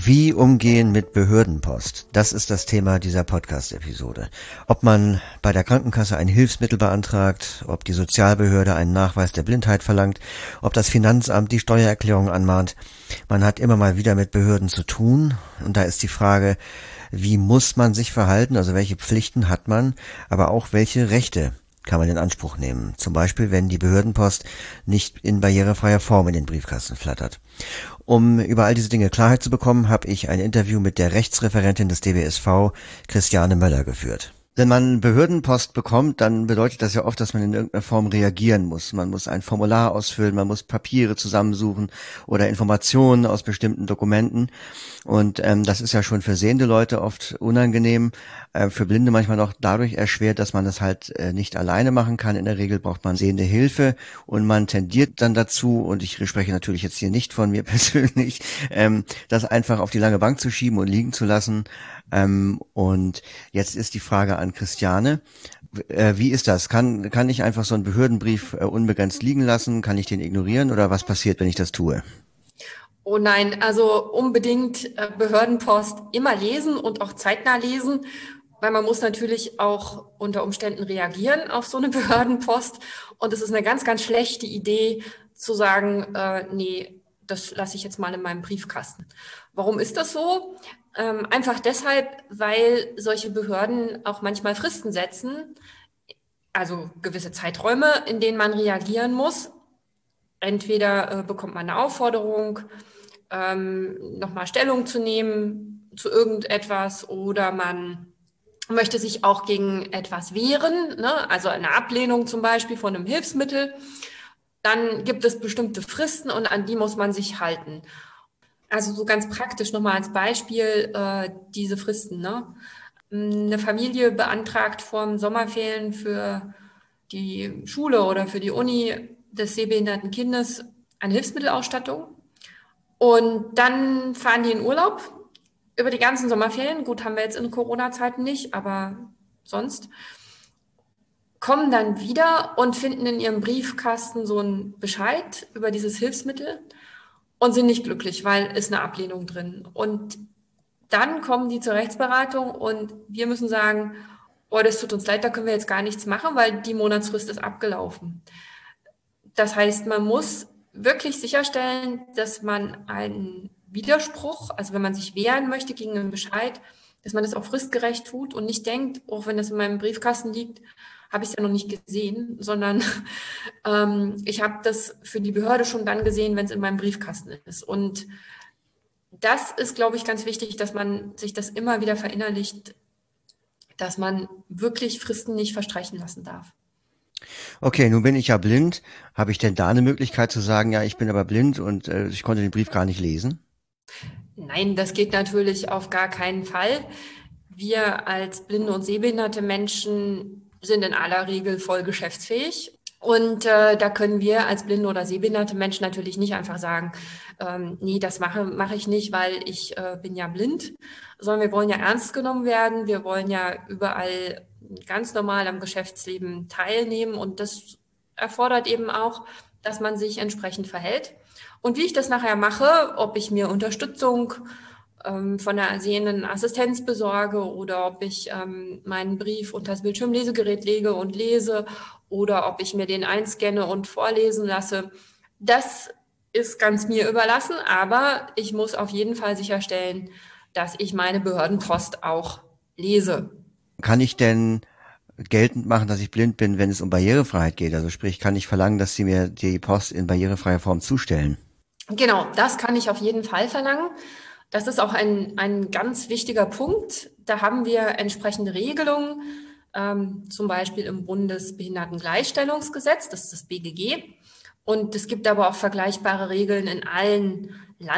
Wie umgehen mit Behördenpost? Das ist das Thema dieser Podcast-Episode. Ob man bei der Krankenkasse ein Hilfsmittel beantragt, ob die Sozialbehörde einen Nachweis der Blindheit verlangt, ob das Finanzamt die Steuererklärung anmahnt. Man hat immer mal wieder mit Behörden zu tun. Und da ist die Frage, wie muss man sich verhalten? Also welche Pflichten hat man, aber auch welche Rechte kann man in Anspruch nehmen. Zum Beispiel, wenn die Behördenpost nicht in barrierefreier Form in den Briefkasten flattert. Um über all diese Dinge Klarheit zu bekommen, habe ich ein Interview mit der Rechtsreferentin des DBSV, Christiane Möller, geführt. Wenn man Behördenpost bekommt, dann bedeutet das ja oft, dass man in irgendeiner Form reagieren muss. Man muss ein Formular ausfüllen, man muss Papiere zusammensuchen oder Informationen aus bestimmten Dokumenten. Und das ist ja schon für sehende Leute oft unangenehm, für Blinde manchmal noch dadurch erschwert, dass man das halt nicht alleine machen kann. In der Regel braucht man sehende Hilfe und man tendiert dann dazu, und ich spreche natürlich jetzt hier nicht von mir persönlich, das einfach auf die lange Bank zu schieben und liegen zu lassen. Und jetzt ist die Frage an Christiane. Wie ist das? Kann ich einfach so einen Behördenbrief unbegrenzt liegen lassen? Kann ich den ignorieren oder was passiert, wenn ich das tue? Oh nein, also unbedingt Behördenpost immer lesen und auch zeitnah lesen, weil man muss natürlich auch unter Umständen reagieren auf so eine Behördenpost. Und es ist eine ganz, ganz schlechte Idee zu sagen, nee, das lasse ich jetzt mal in meinem Briefkasten. Warum ist das so? Einfach deshalb, weil solche Behörden auch manchmal Fristen setzen, also gewisse Zeiträume, in denen man reagieren muss. Entweder bekommt man eine Aufforderung, nochmal Stellung zu nehmen zu irgendetwas, oder man möchte sich auch gegen etwas wehren, ne? Also eine Ablehnung zum Beispiel von einem Hilfsmittel. Dann gibt es bestimmte Fristen und an die muss man sich halten. Also so ganz praktisch nochmal als Beispiel diese Fristen. Ne? Eine Familie beantragt vor den Sommerferien für die Schule oder für die Uni des sehbehinderten Kindes eine Hilfsmittelausstattung. Und dann fahren die in Urlaub über die ganzen Sommerferien. Gut, haben wir jetzt in Corona-Zeiten nicht, aber sonst. Kommen dann wieder und finden in ihrem Briefkasten so einen Bescheid über dieses Hilfsmittel und sind nicht glücklich, weil ist eine Ablehnung drin. Und dann kommen die zur Rechtsberatung und wir müssen sagen, oh, das tut uns leid, da können wir jetzt gar nichts machen, weil die Monatsfrist ist abgelaufen. Das heißt, man muss wirklich sicherstellen, dass man einen Widerspruch, also wenn man sich wehren möchte gegen einen Bescheid, dass man das auch fristgerecht tut und nicht denkt, auch wenn das in meinem Briefkasten liegt, habe ich es ja noch nicht gesehen, sondern ich habe das für die Behörde schon dann gesehen, wenn es in meinem Briefkasten ist. Und das ist, glaube ich, ganz wichtig, dass man sich das immer wieder verinnerlicht, dass man wirklich Fristen nicht verstreichen lassen darf. Okay, nun bin ich ja blind. Habe ich denn da eine Möglichkeit zu sagen, ja, ich bin aber blind und ich konnte den Brief gar nicht lesen? Nein, das geht natürlich auf gar keinen Fall. Wir als blinde und sehbehinderte Menschen sind in aller Regel voll geschäftsfähig. Und da können wir als blinde oder sehbehinderte Menschen natürlich nicht einfach sagen, nee, das mache ich nicht, weil ich bin ja blind, sondern wir wollen ja ernst genommen werden. Wir wollen ja überall ganz normal am Geschäftsleben teilnehmen. Und das erfordert eben auch, dass man sich entsprechend verhält. Und wie ich das nachher mache, ob ich mir Unterstützung von der sehenden Assistenz besorge oder ob ich meinen Brief unter das Bildschirmlesegerät lege und lese oder ob ich mir den einscanne und vorlesen lasse, das ist ganz mir überlassen, aber ich muss auf jeden Fall sicherstellen, dass ich meine Behördenpost auch lese. Kann ich denn geltend machen, dass ich blind bin, wenn es um Barrierefreiheit geht? Also sprich, kann ich verlangen, dass Sie mir die Post in barrierefreier Form zustellen? Genau, das kann ich auf jeden Fall verlangen. Das ist auch ein ganz wichtiger Punkt. Da haben wir entsprechende Regelungen, zum Beispiel im Bundesbehindertengleichstellungsgesetz, das ist das BGG. Und es gibt aber auch vergleichbare Regeln in allen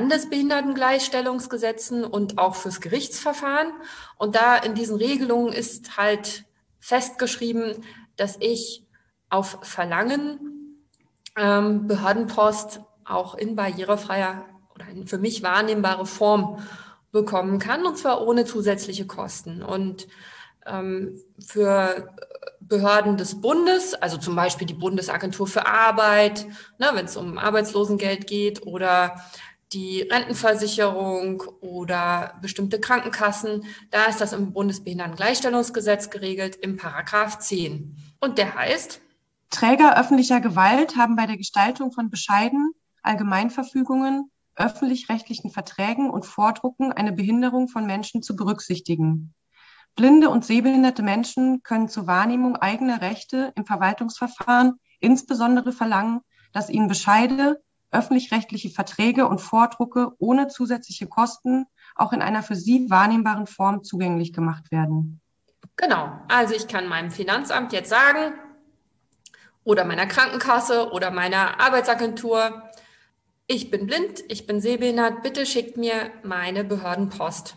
Landesbehindertengleichstellungsgesetzen und auch fürs Gerichtsverfahren. Und da in diesen Regelungen ist halt festgeschrieben, dass ich auf Verlangen Behördenpost auch in barrierefreier oder in für mich wahrnehmbare Form bekommen kann, und zwar ohne zusätzliche Kosten. Und für Behörden des Bundes, also zum Beispiel die Bundesagentur für Arbeit, ne, wenn es um Arbeitslosengeld geht, oder die Rentenversicherung oder bestimmte Krankenkassen. Da ist das im Bundesbehindertengleichstellungsgesetz geregelt im Paragraph 10. Und der heißt: Träger öffentlicher Gewalt haben bei der Gestaltung von Bescheiden, Allgemeinverfügungen, öffentlich-rechtlichen Verträgen und Vordrucken eine Behinderung von Menschen zu berücksichtigen. Blinde und sehbehinderte Menschen können zur Wahrnehmung eigener Rechte im Verwaltungsverfahren insbesondere verlangen, dass ihnen Bescheide, öffentlich-rechtliche Verträge und Vordrucke ohne zusätzliche Kosten auch in einer für sie wahrnehmbaren Form zugänglich gemacht werden. Genau, also ich kann meinem Finanzamt jetzt sagen oder meiner Krankenkasse oder meiner Arbeitsagentur: Ich bin blind, ich bin sehbehindert, bitte schickt mir meine Behördenpost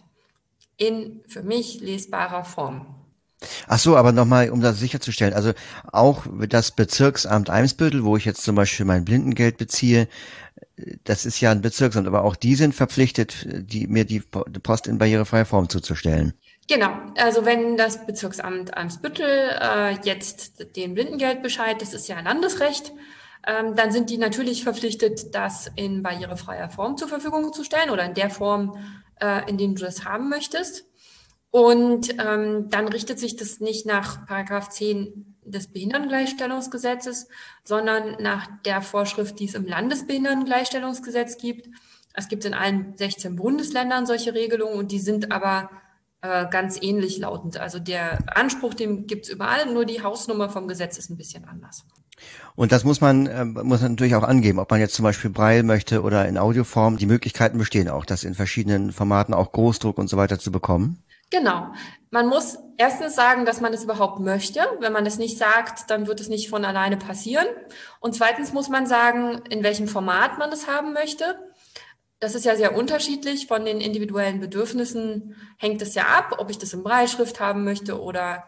in für mich lesbarer Form. Ach so, aber nochmal, um das sicherzustellen, also auch das Bezirksamt Eimsbüttel, wo ich jetzt zum Beispiel mein Blindengeld beziehe, das ist ja ein Bezirksamt, aber auch die sind verpflichtet, mir die Post in barrierefreier Form zuzustellen. Genau, also wenn das Bezirksamt Eimsbüttel jetzt den Blindengeldbescheid, das ist ja Landesrecht, dann sind die natürlich verpflichtet, das in barrierefreier Form zur Verfügung zu stellen oder in der Form, in dem du das haben möchtest. Und dann richtet sich das nicht nach Paragraph 10 des Behindertengleichstellungsgesetzes, sondern nach der Vorschrift, die es im Landesbehindertengleichstellungsgesetz gibt. Es gibt in allen 16 Bundesländern solche Regelungen und die sind aber ganz ähnlich lautend. Also der Anspruch, den gibt's überall, nur die Hausnummer vom Gesetz ist ein bisschen anders. Und das muss man natürlich auch angeben, ob man jetzt zum Beispiel Braille möchte oder in Audioform. Die Möglichkeiten bestehen auch, das in verschiedenen Formaten, auch Großdruck und so weiter zu bekommen. Genau. Man muss erstens sagen, dass man es überhaupt möchte. Wenn man es nicht sagt, dann wird es nicht von alleine passieren. Und zweitens muss man sagen, in welchem Format man es haben möchte. Das ist ja sehr unterschiedlich. Von den individuellen Bedürfnissen hängt es ja ab, ob ich das in Brailleschrift haben möchte oder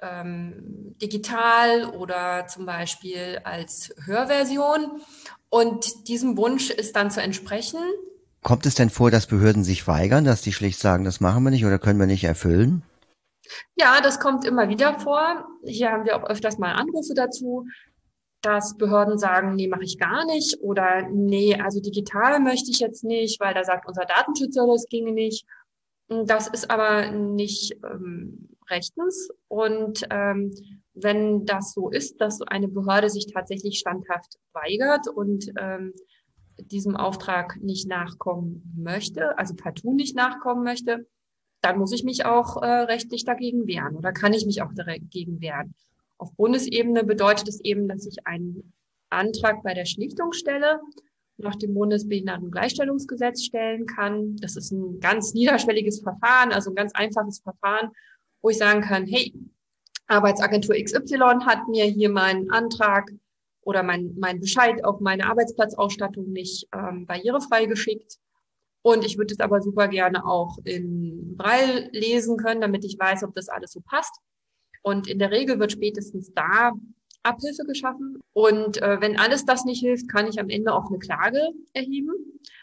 digital oder zum Beispiel als Hörversion. Und diesem Wunsch ist dann zu entsprechen. Kommt es denn vor, dass Behörden sich weigern, dass die schlicht sagen, das machen wir nicht oder können wir nicht erfüllen? Ja, das kommt immer wieder vor. Hier haben wir auch öfters mal Anrufe dazu, dass Behörden sagen: Nee, mache ich gar nicht, oder nee, also digital möchte ich jetzt nicht, weil da sagt unser Datenschützer, das ginge nicht. Das ist aber nicht rechtens. Und wenn das so ist, dass eine Behörde sich tatsächlich standhaft weigert und diesem Auftrag nicht nachkommen möchte, also partout nicht nachkommen möchte, dann muss ich mich auch rechtlich dagegen wehren oder kann ich mich auch dagegen wehren. Auf Bundesebene bedeutet es eben, dass ich einen Antrag bei der Schlichtung stelle, nach dem Bundesbehindertengleichstellungsgesetz stellen kann. Das ist ein ganz niederschwelliges Verfahren, also ein ganz einfaches Verfahren, wo ich sagen kann: Hey, Arbeitsagentur XY hat mir hier meinen Antrag oder mein Bescheid auf meine Arbeitsplatzausstattung nicht barrierefrei geschickt. Und ich würde es aber super gerne auch in Braille lesen können, damit ich weiß, ob das alles so passt. Und in der Regel wird spätestens da Abhilfe geschaffen. Und wenn alles das nicht hilft, kann ich am Ende auch eine Klage erheben.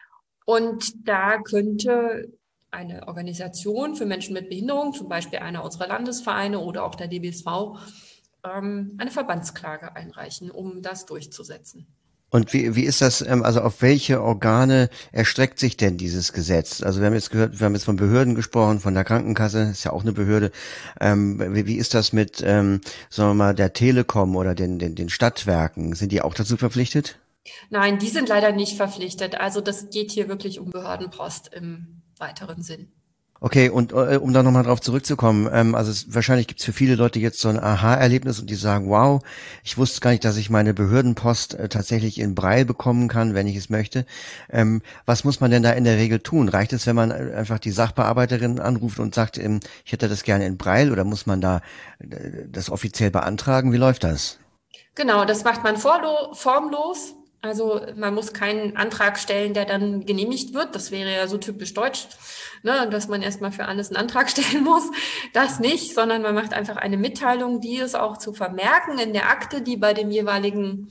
Und da könnte eine Organisation für Menschen mit Behinderung, zum Beispiel einer unserer Landesvereine oder auch der DBSV, eine Verbandsklage einreichen, um das durchzusetzen. Und wie ist das, also auf welche Organe erstreckt sich denn dieses Gesetz? Also wir haben jetzt von Behörden gesprochen, von der Krankenkasse, ist ja auch eine Behörde. Wie ist das mit, sagen wir mal, der Telekom oder den Stadtwerken? Sind die auch dazu verpflichtet? Nein, die sind leider nicht verpflichtet. Also das geht hier wirklich um Behördenpost im weiteren Sinn. Okay, und um da nochmal drauf zurückzukommen, wahrscheinlich gibt's für viele Leute jetzt so ein Aha-Erlebnis und die sagen: Wow, ich wusste gar nicht, dass ich meine Behördenpost tatsächlich in Braille bekommen kann, wenn ich es möchte. Was muss man denn da in der Regel tun? Reicht es, wenn man einfach die Sachbearbeiterin anruft und sagt, ich hätte das gerne in Braille, oder muss man da das offiziell beantragen? Wie läuft das? Genau, das macht man formlos. Also man muss keinen Antrag stellen, der dann genehmigt wird. Das wäre ja so typisch deutsch, ne, dass man erstmal für alles einen Antrag stellen muss. Das nicht, sondern man macht einfach eine Mitteilung, die ist auch zu vermerken in der Akte, die bei der jeweiligen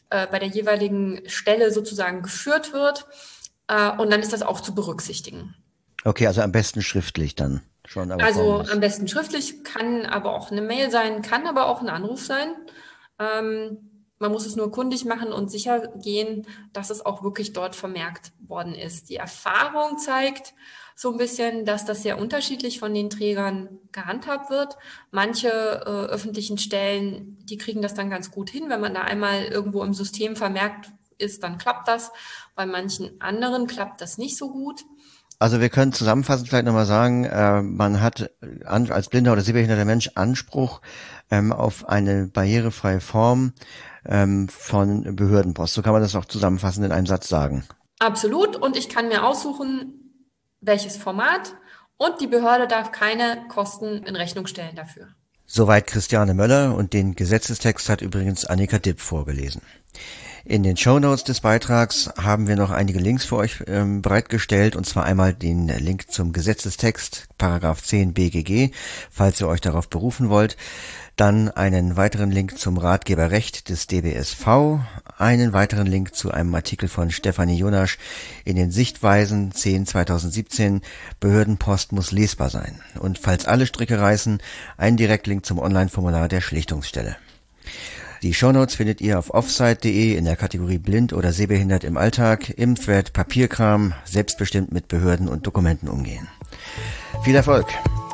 Stelle sozusagen geführt wird. Und dann ist das auch zu berücksichtigen. Okay, also am besten schriftlich dann schon. Aber Also formlos. am besten schriftlich, kann aber auch eine Mail sein, kann aber auch ein Anruf sein. Man muss es nur kundig machen und sicher gehen, dass es auch wirklich dort vermerkt worden ist. Die Erfahrung zeigt so ein bisschen, dass das sehr unterschiedlich von den Trägern gehandhabt wird. Manche öffentlichen Stellen, die kriegen das dann ganz gut hin. Wenn man da einmal irgendwo im System vermerkt ist, dann klappt das. Bei manchen anderen klappt das nicht so gut. Also wir können zusammenfassend vielleicht nochmal sagen, man hat als blinder oder sehbehinderter Mensch Anspruch auf eine barrierefreie Form von Behördenpost. So kann man das auch zusammenfassend in einem Satz sagen. Absolut. Und ich kann mir aussuchen, welches Format, und die Behörde darf keine Kosten in Rechnung stellen dafür. Soweit Christiane Möller, und den Gesetzestext hat übrigens Annika Dipp vorgelesen. In den Shownotes des Beitrags haben wir noch einige Links für euch bereitgestellt, und zwar einmal den Link zum Gesetzestext, Paragraph 10 BGG, falls ihr euch darauf berufen wollt, dann einen weiteren Link zum Ratgeberrecht des DBSV, einen weiteren Link zu einem Artikel von Stefanie Jonasch in den Sichtweisen 10/2017, Behördenpost muss lesbar sein, und falls alle Stricke reißen, einen Direktlink zum Online-Formular der Schlichtungsstelle. Die Shownotes findet ihr auf offsite.de in der Kategorie Blind oder sehbehindert im Alltag, im Thread Papierkram, selbstbestimmt mit Behörden und Dokumenten umgehen. Viel Erfolg!